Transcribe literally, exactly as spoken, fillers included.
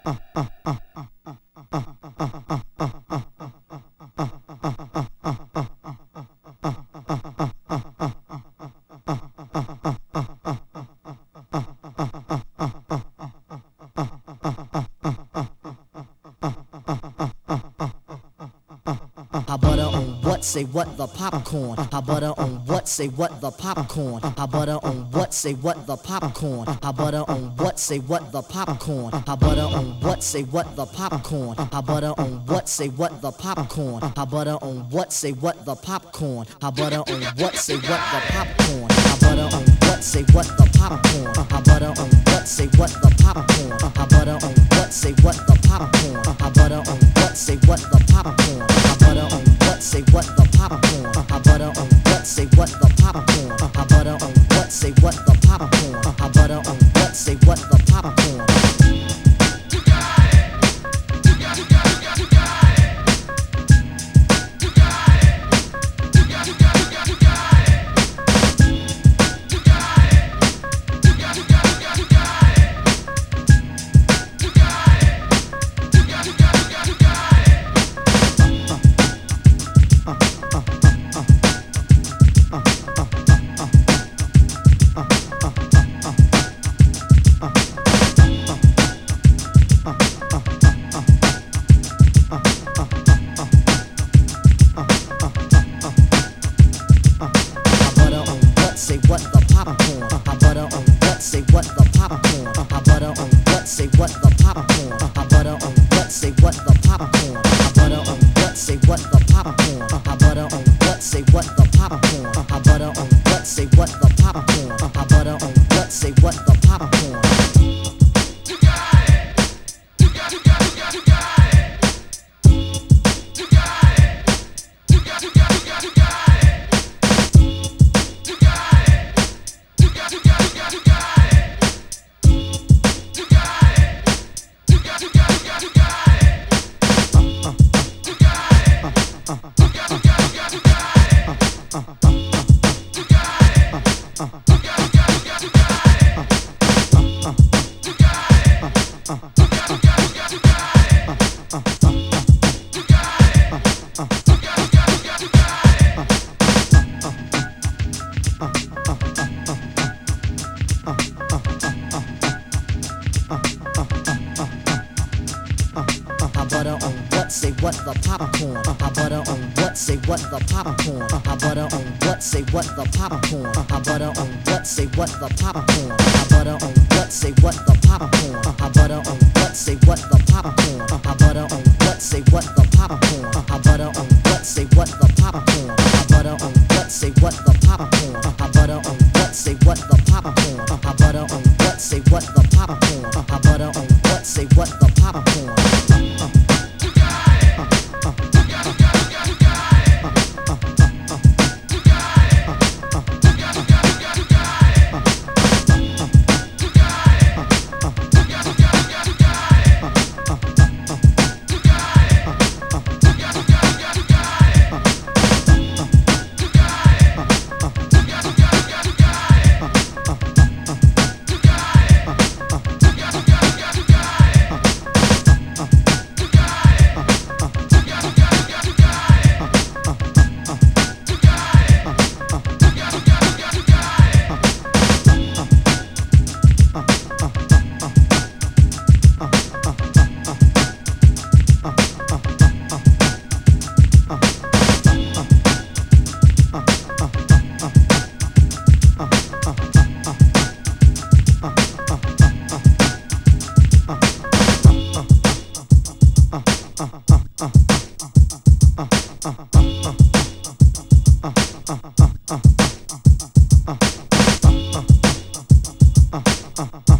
I butter on what? Say what? The popcorn. I butter on what? Say what? The popcorn. I butter on what? Say what? The popcorn. I butter on what? Say what? The popcorn. I butter on what? Say what? The popcorn. I butter on what? Say what? The popcorn. I butter on what? Say what? The popcorn. I butter on what? Say what? The popcorn. I butter on what? Say what? The popcorn. I butter on what? Say what? The popcorn. I butter on what? Say what? The popcorn. I butter on what? Say what? The popcorn. I butter on what? Say what? The popcorn. I butter on what? Say what? The popcorn. I butter on what? Say what? The popcorn. I butter on what? Say what? The popcorn. Say what the popcorn. I butter on what? Say what the popcorn. I butter on what? Say what the popcorn. I butter on what? Say what the popcorn. I butter on what? Say what the popcorn. I butter on what? Say what the popcorn. I butter on what? Say what the popcorn. I butter on what? Say what the popcorn. You got it. You got it. You got it. You got it. You got it. You got it. You got it. Butter on what? Say what? The popcorn. I butter on what? Say what? The popcorn. I butter on what? Say what? The popcorn. I butter on what? Say what? The popcorn. I butter on what? Say what? The popcorn. I butter on what? Say what? The popcorn. I butter on what? Say what? The popcorn. I butter on what? Say what? The popcorn. I butter on what? Say what? The popcorn. I butter on what? Say what? The popcorn. I butter on what? Say what? The popcorn. I butter on what? Say what? The popcorn. Uh, uh, uh, uh, uh, uh.